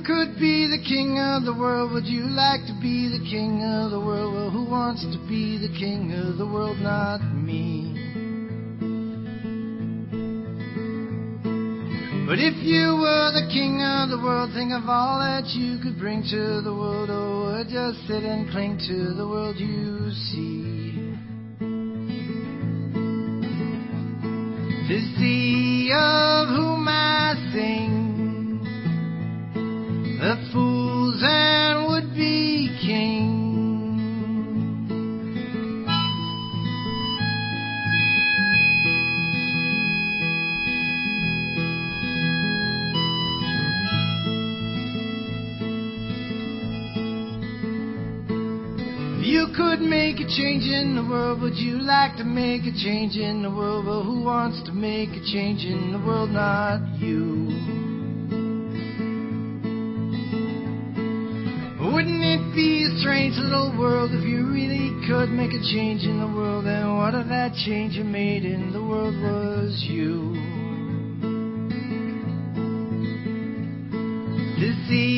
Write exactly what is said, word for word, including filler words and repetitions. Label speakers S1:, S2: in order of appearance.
S1: could be the king of the world, would you like to be the king of the world? Well, who wants to be the king of the world? Not me. But if you were the king of the world, think of all that you could bring to the world. Oh, or just sit and cling to the world you see. To see of whom I sing, the fools and would-be kings. You could make a change in the world, would you like to make a change in the world? Well, who wants to make a change in the world? Not you. Wouldn't it be a strange little world if you really could make a change in the world? And what if that change you made in the world was you? To see